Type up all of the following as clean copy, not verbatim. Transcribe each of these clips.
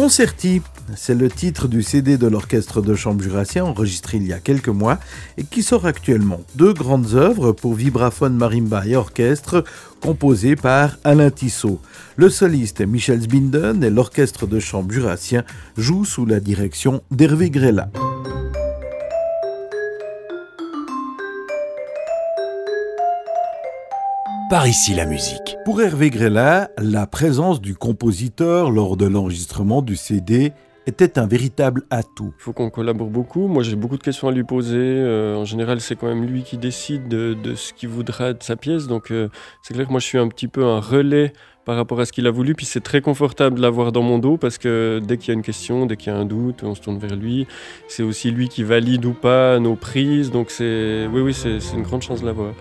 Concerti, c'est le titre du CD de l'Orchestre de chambre jurassien enregistré il y a quelques mois et qui sort actuellement. 2 grandes œuvres pour vibraphone, marimba et orchestre composées par Alain Tissot. Le soliste Michel Zbinden et l'Orchestre de chambre jurassien jouent sous la direction d'Hervé Grella. Par ici la musique. Pour Hervé Grella, la présence du compositeur lors de l'enregistrement du CD était un véritable atout. Il faut qu'on collabore beaucoup. Moi, j'ai beaucoup de questions à lui poser. En général, c'est quand même lui qui décide de ce qu'il voudra de sa pièce. Donc, c'est clair que moi, je suis un petit peu un relais par rapport à ce qu'il a voulu. Puis, c'est très confortable de l'avoir dans mon dos parce que dès qu'il y a une question, dès qu'il y a un doute, on se tourne vers lui. C'est aussi lui qui valide ou pas nos prises. Donc, c'est une grande chance de l'avoir.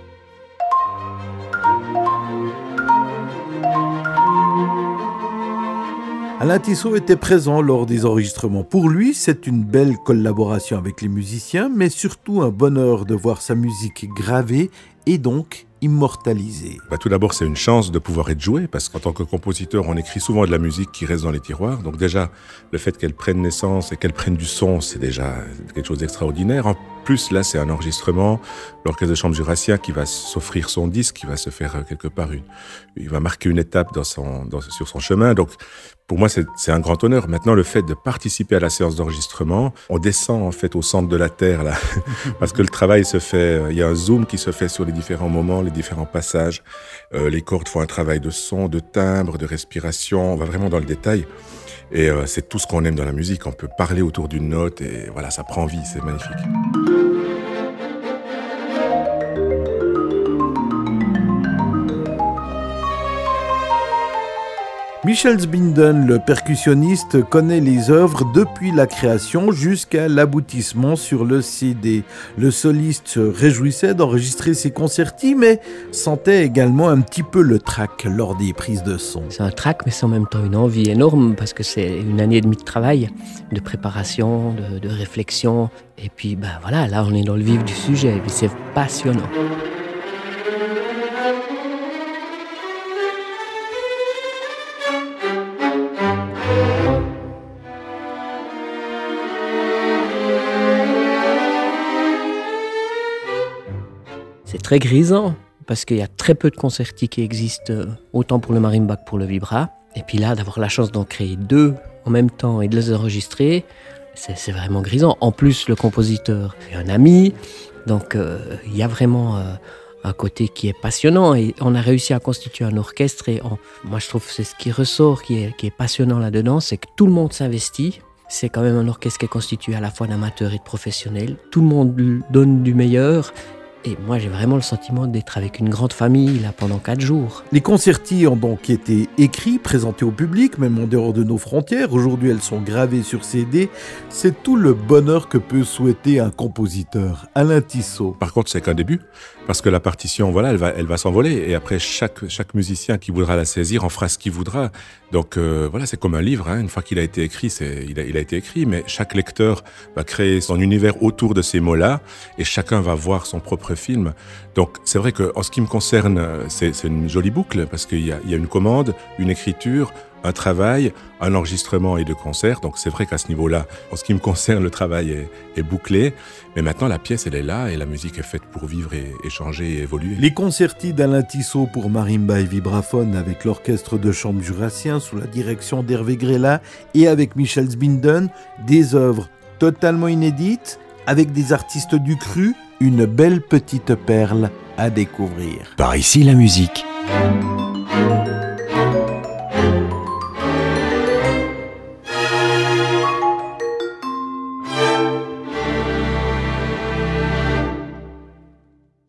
Alain Tissot était présent lors des enregistrements. Pour lui, c'est une belle collaboration avec les musiciens, mais surtout un bonheur de voir sa musique gravée et donc immortalisée. Tout d'abord, c'est une chance de pouvoir être joué, parce qu'en tant que compositeur, on écrit souvent de la musique qui reste dans les tiroirs. Donc déjà, le fait qu'elle prenne naissance et qu'elle prenne du son, c'est déjà quelque chose d'extraordinaire. En plus, là, c'est un enregistrement, l'Orchestre de chambre jurassien qui va s'offrir son disque, qui va se faire quelque part il va marquer une étape sur son chemin. Donc, pour moi, c'est un grand honneur. Maintenant, le fait de participer à la séance d'enregistrement, on descend en fait au centre de la Terre, là, parce que le travail se fait, il y a un zoom qui se fait sur les différents moments, les différents passages. Les cordes font un travail de son, de timbre, de respiration. On va vraiment dans le détail. Et c'est tout ce qu'on aime dans la musique. On peut parler autour d'une note et voilà, ça prend vie, c'est magnifique. Michel Zbinden, le percussionniste, connaît les œuvres depuis la création jusqu'à l'aboutissement sur le CD. Le soliste se réjouissait d'enregistrer ses concertis, mais sentait également un petit peu le trac lors des prises de son. C'est un trac, mais c'est en même temps une envie énorme, parce que c'est une année et demie de travail, de préparation, de réflexion. Et puis, voilà, là, on est dans le vif du sujet, et puis c'est passionnant. C'est très grisant, parce qu'il y a très peu de concertis qui existent, autant pour le marimba que pour le vibra. Et puis là, d'avoir la chance d'en créer 2 en même temps et de les enregistrer, c'est vraiment grisant. En plus, le compositeur est un ami, donc il y a vraiment un côté qui est passionnant. Et on a réussi à constituer un orchestre. Et moi, je trouve que c'est ce qui ressort, qui est passionnant là-dedans, c'est que tout le monde s'investit. C'est quand même un orchestre qui est constitué à la fois d'amateurs et de professionnels. Tout le monde donne du meilleur. Et moi, j'ai vraiment le sentiment d'être avec une grande famille là pendant 4 jours. Les concertis ont donc été écrits, présentés au public, même en dehors de nos frontières. Aujourd'hui, elles sont gravées sur CD. C'est tout le bonheur que peut souhaiter un compositeur. Alain Tissot. Par contre, c'est qu'un début, parce que la partition, voilà, elle va s'envoler. Et après, chaque musicien qui voudra la saisir en fera ce qu'il voudra. Donc voilà, c'est comme un livre. Une fois qu'il a été écrit, il a été écrit. Mais chaque lecteur va créer son univers autour de ces mots-là, et chacun va voir son propre film. Donc c'est vrai qu'en ce qui me concerne, c'est une jolie boucle, parce qu'il y a une commande, une écriture, un travail, un enregistrement et 2 concerts. Donc c'est vrai qu'à ce niveau-là, en ce qui me concerne, le travail est bouclé. Mais maintenant, la pièce, elle est là, et la musique est faite pour vivre et échanger et évoluer. Les concertis d'Alain Tissot pour marimba et vibraphone avec l'Orchestre de chambre jurassien sous la direction d'Hervé Grella et avec Michel Zbinden, des œuvres totalement inédites, avec des artistes du cru, une belle petite perle à découvrir. Par ici la musique.